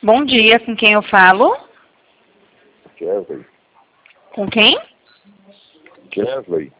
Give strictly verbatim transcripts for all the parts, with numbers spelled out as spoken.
Bom dia, com quem eu falo? Kesley. Com quem? Kesley.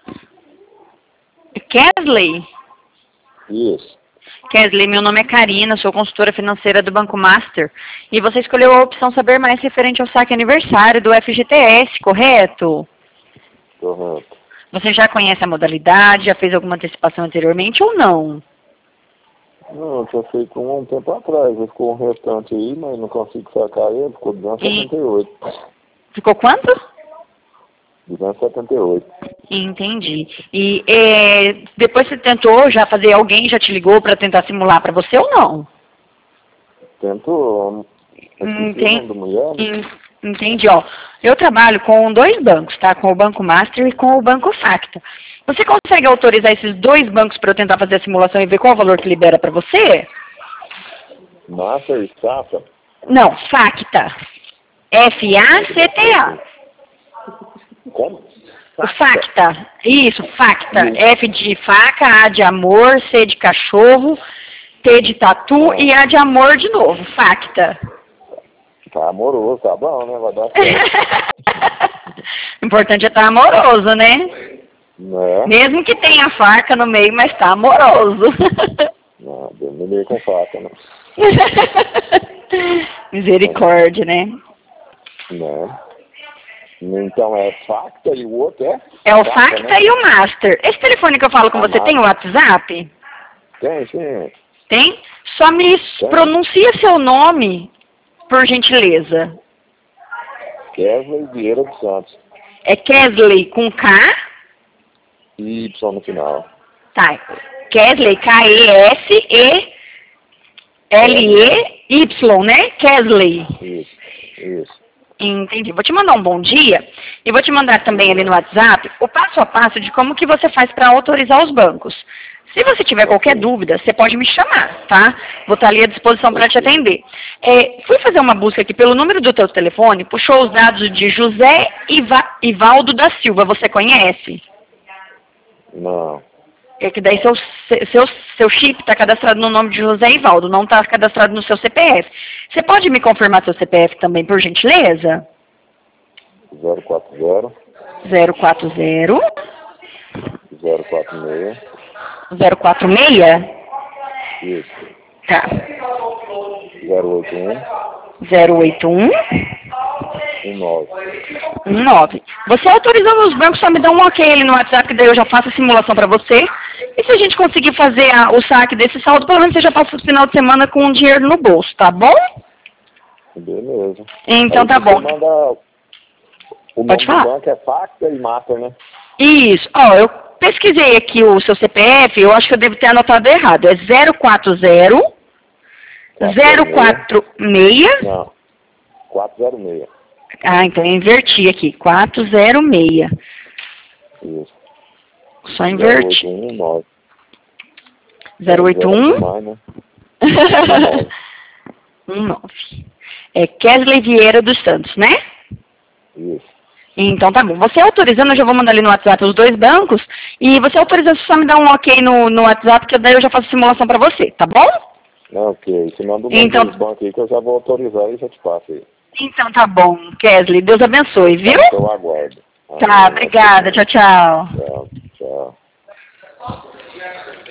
Kesley? Isso. Kesley, meu nome é Karina, sou consultora financeira do Banco Master. E você escolheu a opção saber mais referente ao saque aniversário do F G T S, correto? Correto. Você já conhece a modalidade, já fez alguma antecipação anteriormente ou não? Não, eu tinha feito um, um tempo atrás. Ele ficou um restante aí, mas não consigo sacar ele. Ficou duzentos e setenta e oito. Ficou quanto? duzentos e setenta e oito. Entendi. E é, depois você tentou já fazer, alguém já te ligou para tentar simular para você ou não? Tentou. Entendi. Mulher, né? Entendi, ó. Eu trabalho com dois bancos, tá? Com o Banco Master e com o Banco Facta. Você consegue autorizar esses dois bancos para eu tentar fazer a simulação e ver qual o valor que libera para você? Master e Facta? Não, Facta. F A C T A. Como? O Facta. Isso, Facta. F de faca, A de amor, C de cachorro, T de tatu e A de amor de novo. Facta. Tá amoroso, tá bom, né? Vai dar certo. O importante é estar amoroso, né? Né? Mesmo que tenha faca no meio, mas tá amoroso. Não, Deus me livre com faca, né? Misericórdia, né? Né? Então é Facta e o outro é? É o Facta, Facta, né? e o Master. Esse telefone que eu falo com Ah, você tem o WhatsApp? Tem, sim. Tem? Só me Tem. pronuncia seu nome, por gentileza. Kesley Vieira dos Santos. É Kesley com K? E Y no final. Tá. Kesley, K E S E L E Y, né? Kesley. Isso, isso. Entendi. Vou te mandar um bom dia e vou te mandar também ali no WhatsApp o passo a passo de como que você faz para autorizar os bancos. Se você tiver qualquer dúvida, você pode me chamar, tá? Vou estar ali à disposição para te atender. É, fui fazer uma busca aqui pelo número do teu telefone, puxou os dados de José Iva, Ivaldo da Silva. Você conhece? Não. É que daí seu, seu, seu chip está cadastrado no nome de José Ivaldo, não está cadastrado no seu C P F. Você pode me confirmar seu C P F também, por gentileza? zero quatro zero. zero quatro zero. zero quatro seis. zero quatro seis? Isso. Tá. zero oito um. zero oito um. um nove. um nove. Você autorizando os bancos, só me dá um ok ali no WhatsApp, que daí eu já faço a simulação para você. E se a gente conseguir fazer a, o saque desse saldo, pelo menos você já passa o final de semana com o dinheiro no bolso, tá bom? Beleza. Então aí tá bom. Manda... O nome Pode falar. do banco é Facta e Master, né? Isso. Ó, eu pesquisei aqui o seu C P F, eu acho que eu devo ter anotado errado. É zero quatro zero. zero quatro seis. Não. quatro zero seis. Ah, então eu inverti aqui. quatro zero seis. Isso. Só inverti. zero oito um nove. zero oito um. Mais, né? um nove. É Kesley Vieira dos Santos, né? Isso. Então tá bom. Você autorizando, eu já vou mandar ali no WhatsApp os dois bancos. E você autorizando, só me dá um ok no, no WhatsApp, que daí eu já faço simulação pra você, tá bom? Ok. Se manda um então, banco aí que eu já vou autorizar e já te passo aí. Então tá bom, Kesley. Deus abençoe, viu? Então, eu aguardo. Tá, obrigada. Tchau, tchau. Tchau, tchau.